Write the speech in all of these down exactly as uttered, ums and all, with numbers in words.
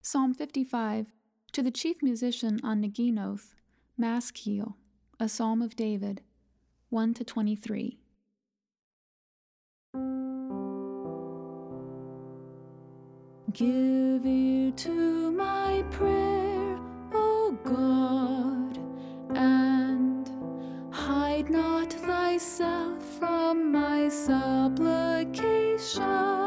Psalm fifty-five, to the chief musician on Neginoth, Maskil, a psalm of David, one to twenty-three. Give ear to my prayer, O God, and hide not thyself from my supplication.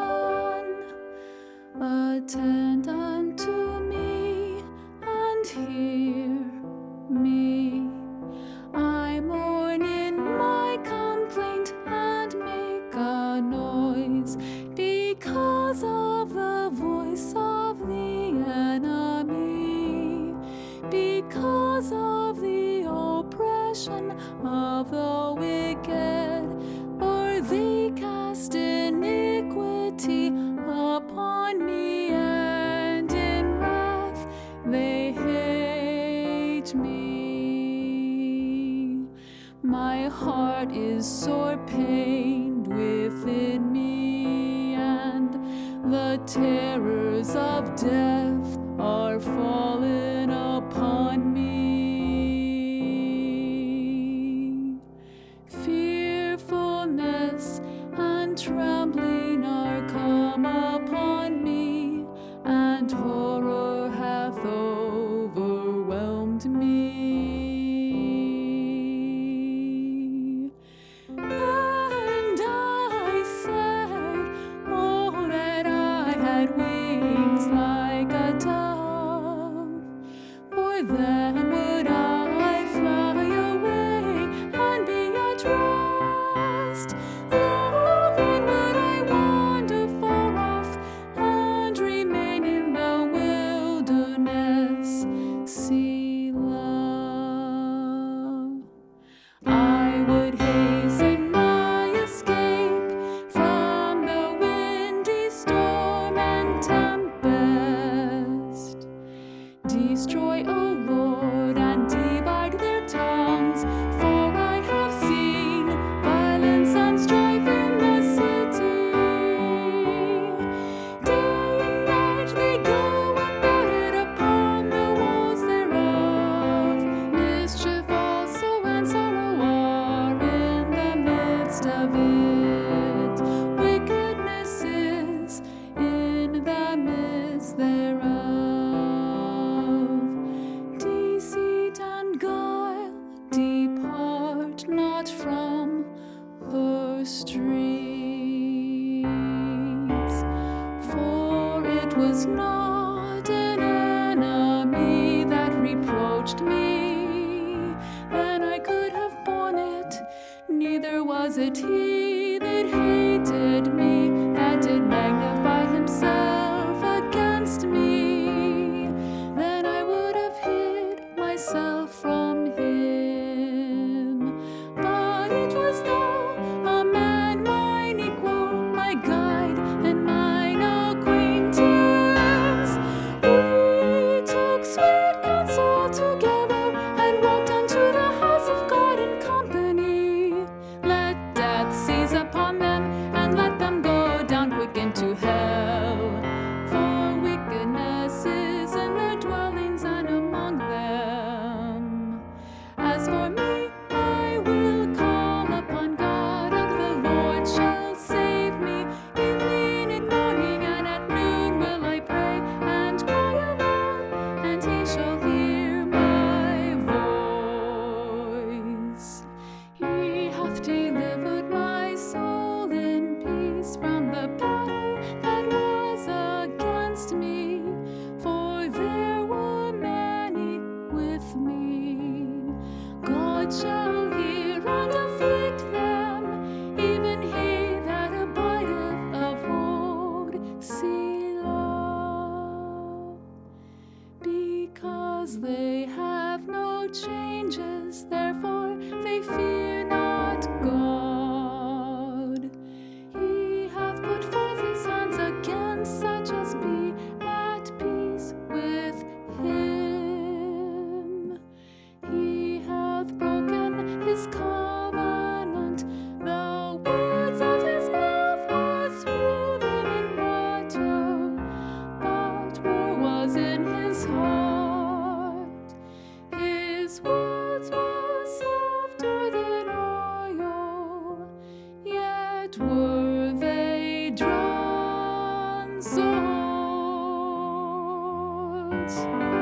Attend unto me and hear me. I mourn in my complaint and make a noise because of the voice of the enemy, because of the oppression of the wicked, for they cast iniquity upon me, and in wrath they hate me. My heart is sore pained within me, and the terrors of death are fallen upon me. Fearfulness and trembling are come upon me, and horror hath overwhelmed me. And I said, oh, that I had wings like a dove, for then would I fly away and be at rest. Oh, then would I wander far off and remain in the wilderness. Selah. I would hasten my escape from the windy storm and tempest. Destroy, O Lord, and divide their tongues, for I have seen violence and strife in the city. Day and night they go about it upon the walls thereof. Mischief also and sorrow are in the midst of it. Wickedness is in the midst thereof. Deceit and guile depart not from her streets. For it was not an enemy that reproached me, then I could have borne it. Neither was it he that hated me, that did magnify himself against me. Then I would have hid myself from him. But it was thou, a man mine equal, my guide and mine acquaintance. We took sweet counsel together and walked unto the house of God in company. Let death seize upon them, and let them go down quick into hell. For wickedness is in their dwellings and among them. As for me, I will call upon God, and the Lord shall save me. Evening and morning and at noon will I pray and cry aloud, and he shall hear my voice. He hath delivered my soul in peace from the battle that was against me, for there were many with me. God shall hear and afflict them, even he that abideth of old. Selah. Because they have no changes, therefore they fear not God. He hath put forth his hands against such as be at peace with him. He hath broken his covenant, the words of his mouth were smoother than water, but war was it clouds.